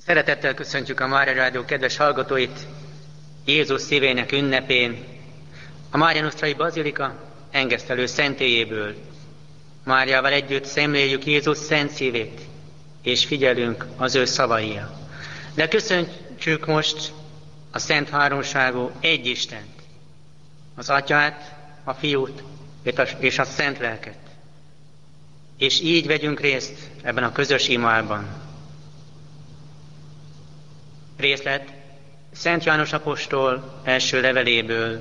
Szeretettel köszöntjük a Mária Rádió kedves hallgatóit Jézus szívének ünnepén, a Mária Nosztrai Bazilika engesztelő szentélyéből. Máriával együtt szemléljük Jézus szent szívét, és figyelünk az ő szavaira. De köszöntjük most a Szent Háromságú egy Istent, az Atyát, a Fiút és a Szent Lelket. És így vegyünk részt ebben a közös imában. Részlet Szent János apostol első leveléből.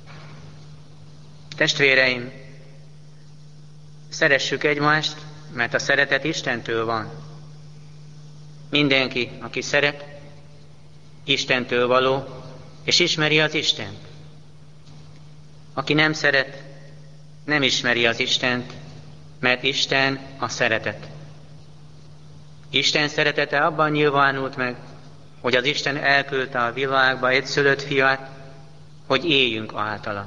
Testvéreim, szeressük egymást, mert a szeretet Istentől van. Mindenki, aki szeret, Istentől való, és ismeri az Istent. Aki nem szeret, nem ismeri az Istent, mert Isten a szeretet. Isten szeretete abban nyilvánult meg, hogy az Isten elküldte a világba egyszülött fiát, hogy éljünk általa.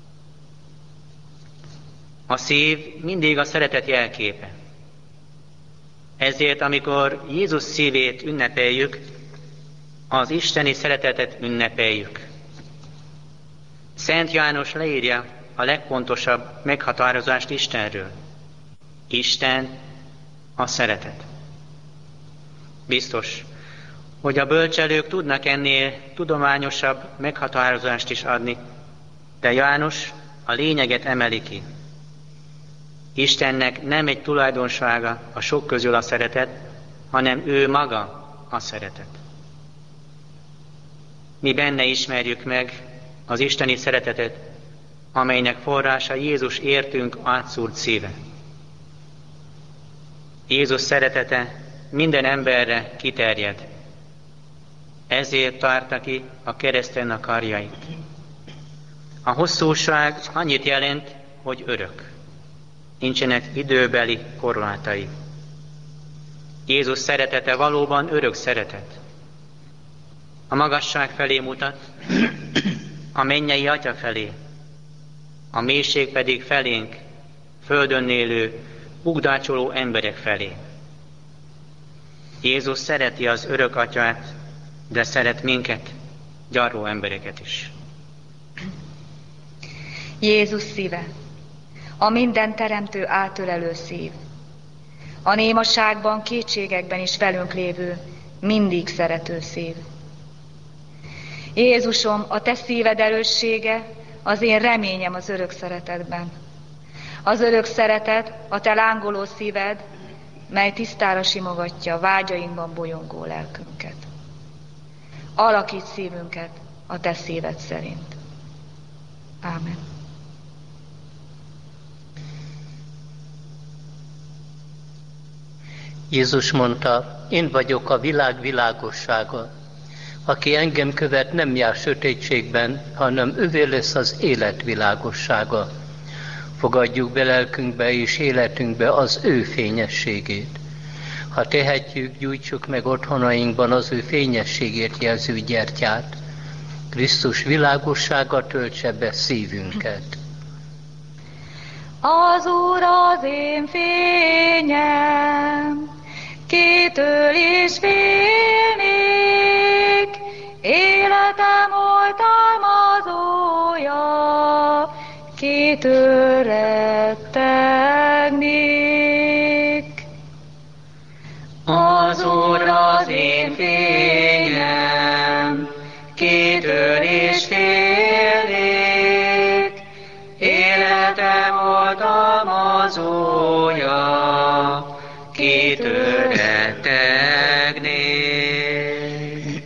A szív mindig a szeretet jelképe. Ezért, amikor Jézus szívét ünnepeljük, az isteni szeretetet ünnepeljük. Szent János leírja a legfontosabb meghatározást Istenről. Isten a szeretet. Biztos, hogy a bölcselők tudnak ennél tudományosabb meghatározást is adni, de János a lényeget emeli ki. Istennek nem egy tulajdonsága a sok közül a szeretet, hanem ő maga a szeretet. Mi benne ismerjük meg az isteni szeretetet, amelynek forrása Jézus értünk átszúrt szíve. Jézus szeretete minden emberre kiterjed. Ezért tárta ki a kereszten a karjait. A hosszúság annyit jelent, hogy örök. Nincsenek időbeli korlátai. Jézus szeretete valóban örök szeretet. A magasság felé mutat, a mennyei Atya felé, a mélység pedig felénk, földön élő, bugdácsoló emberek felé. Jézus szereti az örök Atyát, de szeret minket, gyarló embereket is. Jézus szíve, a minden teremtő átölelő szív, a némaságban, kétségekben is velünk lévő, mindig szerető szív. Jézusom, a te szíved erőssége, az én reményem az örök szeretetben. Az örök szeretet, a te lángoló szíved, mely tisztára simogatja vágyainkban bolyongó lelkünket. Alakíts szívünket a te szíved szerint. Ámen. Jézus mondta, én vagyok a világ világossága. Aki engem követ, nem jár sötétségben, hanem ővé lesz az élet világossága. Fogadjuk be lelkünkbe és életünkbe az ő fényességét. Ha tehetjük, gyújtsuk meg otthonainkban az ő fényességét jelző gyertyát. Krisztus világossága töltse be szívünket. Az Úr az én fényem, kitől is félnék, életem oltalmazója, kitől rettegnék. Az Úr az én fényem, kitől is félnék, életem oltalmazója, kitől rettegnék.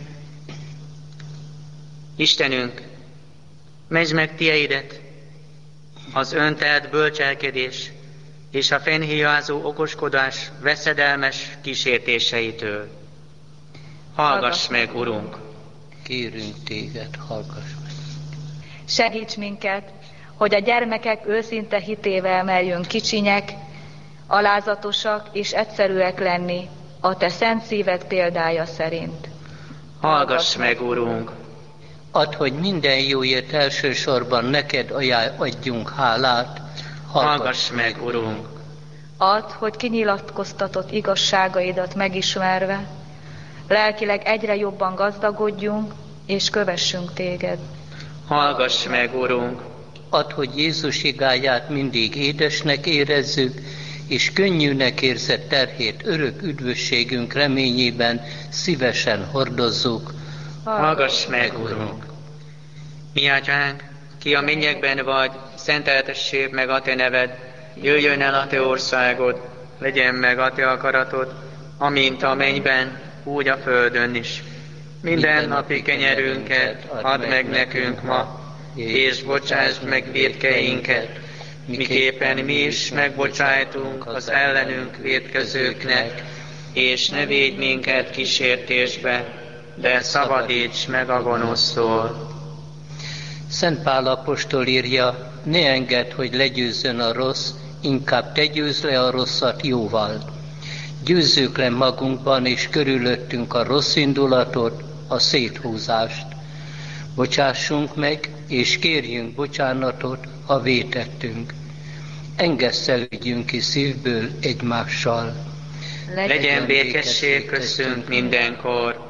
Istenünk, mezd meg tiédet, az öntelt bölcselkedés és a fennhiányzó okoskodás veszedelmes kísértéseitől. Hallgass meg, Urunk! Kérünk téged, hallgass meg! Segíts minket, hogy a gyermekek őszinte hitével merjünk kicsinyek, alázatosak és egyszerűek lenni a te szent szíved példája szerint. Hallgass meg, Urunk! Add, hogy minden jóért elsősorban neked adjunk hálát. Hallgass meg, Urunk! Add, hogy kinyilatkoztatott igazságaidat megismerve, lelkileg egyre jobban gazdagodjunk, és kövessünk téged. Hallgass meg, Urunk! Add, hogy Jézus igáját mindig édesnek érezzük, és könnyűnek érzett terhét örök üdvösségünk reményében szívesen hordozzuk. Hallgass meg, Urunk! Mi Atyánk, ki a mennyekben vagy, szenteltessék meg a Te neved, jöjjön el a Te országod, legyen meg a Te akaratod, amint a mennyben, úgy a földön is. Minden napi kenyerünket add meg nekünk ma, és bocsásd meg vétkeinket, miképpen mi is megbocsájtunk az ellenünk vétkezőknek, és ne védj minket kísértésbe, de szabadíts meg a gonosztól. Szent Pál apostol írja, ne engedd, hogy legyőzzön a rossz, inkább te győzd le a rosszat jóval. Győzzük le magunkban és körülöttünk a rossz indulatot, a széthúzást. Bocsássunk meg, és kérjünk bocsánatot, ha vétettünk. Engesszelődjünk ki szívből egymással. Legyen békesség köztünk mindenkor.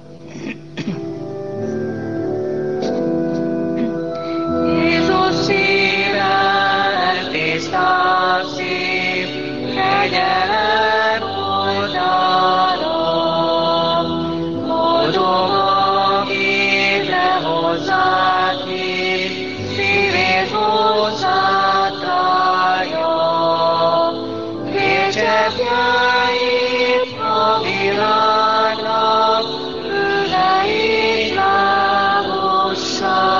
Jézus szíve, tiszta szív, kegyelem oldalam, boldogok étre hozzád hív, szívét hozzád tartja, vécsetjeit a világnak, bűneit lámossa.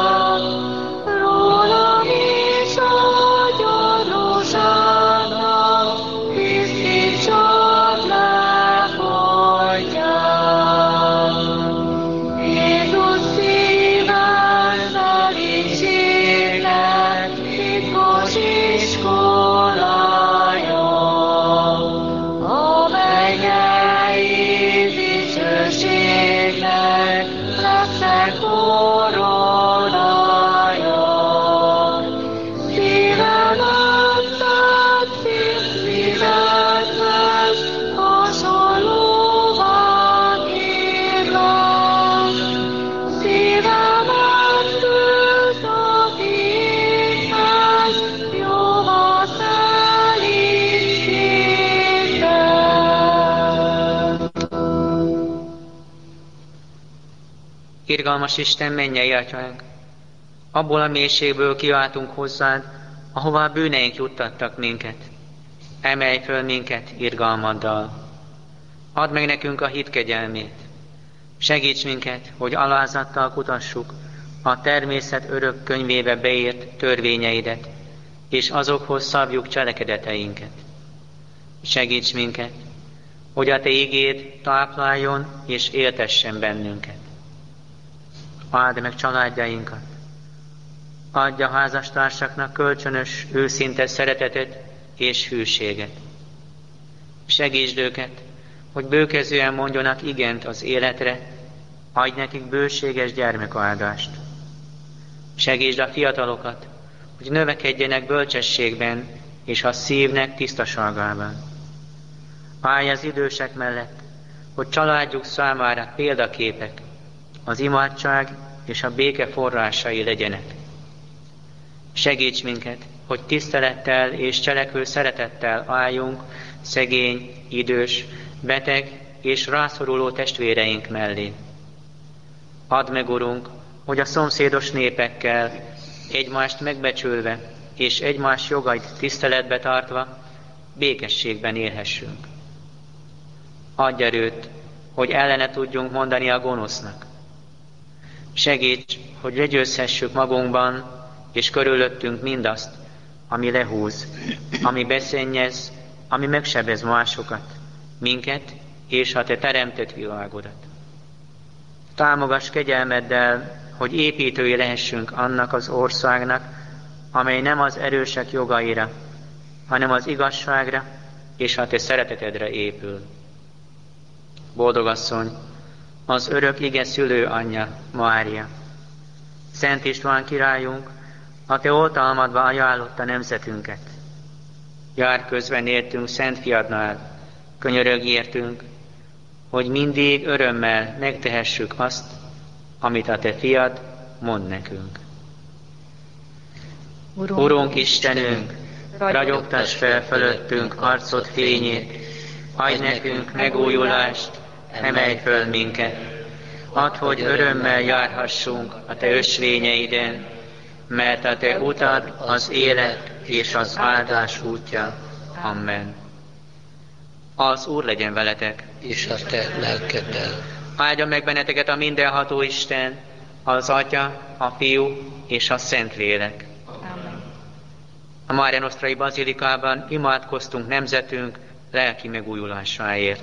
Irgalmas Isten, mennyei Atyánk! Abból a mélységből kiáltunk hozzád, ahová a bűneink juttattak minket. Emelj föl minket irgalmaddal. Add meg nekünk a hit kegyelmét. Segíts minket, hogy alázattal kutassuk a természet örök könyvébe beírt törvényeidet, és azokhoz szabjuk cselekedeteinket. Segíts minket, hogy a Te igéd tápláljon és éltessen bennünket. Áld meg családjainkat, adj a házastársaknak kölcsönös, őszinte szeretetet és hűséget. Segítsd őket, hogy bőkezően mondjanak igent az életre, adj nekik bőséges gyermekáldást. Segítsd a fiatalokat, hogy növekedjenek bölcsességben és a szívnek tisztaságában. Állj az idősek mellett, hogy családjuk számára példaképek, az imádság és a béke forrásai legyenek. Segíts minket, hogy tisztelettel és cselekvő szeretettel álljunk szegény, idős, beteg és rászoruló testvéreink mellé. Add meg, Urunk, hogy a szomszédos népekkel egymást megbecsülve és egymás jogait tiszteletbe tartva békességben élhessünk. Adj erőt, hogy ellene tudjunk mondani a gonosznak. Segíts, hogy legyőzhessük magunkban és körülöttünk mindazt, ami lehúz, ami beszennyez, ami megsebez másokat, minket és a Te teremtett világodat. Támogass kegyelmeddel, hogy építői lehessünk annak az országnak, amely nem az erősek jogaira, hanem az igazságra és a Te szeretetedre épül. Boldogasszony, az örök ige szülő anyja, Mária. Szent István királyunk, a Te oltalmadba ajánlotta nemzetünket. Jár közben értünk Szent Fiadnál, könyörög értünk, hogy mindig örömmel megtehessük azt, amit a Te fiad mond nekünk. Urunk Istenünk, ragyogtass fel fölöttünk arcod fényét, adj nekünk megújulást, emelj föl minket. Add, hogy örömmel járhassunk a Te ösvényeiden, mert a Te utad az élet és az áldás útja. Amen. Az Úr legyen veletek, és a te lelkeddel. Áldja meg benneteket a mindenható Isten, az Atya, a Fiú és a Szentlélek. Amen. A Mária Nostrai Bazilikában imádkoztunk nemzetünk lelki megújulásáért.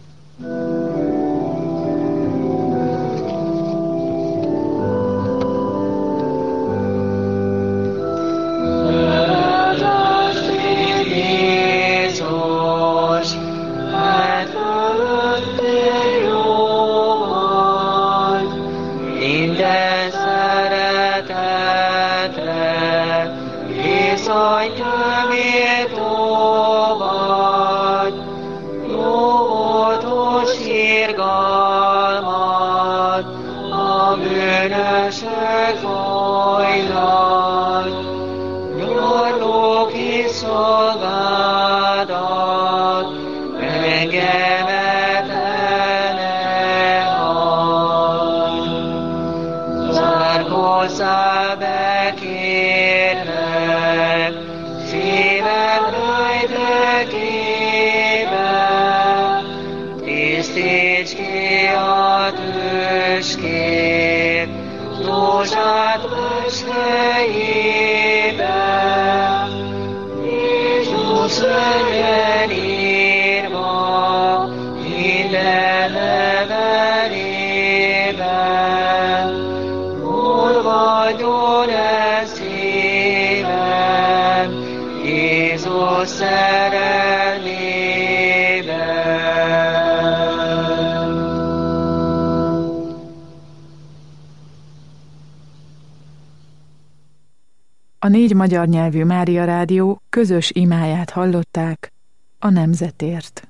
A 4 magyar nyelvű Mária Rádió közös imáját hallották a nemzetért.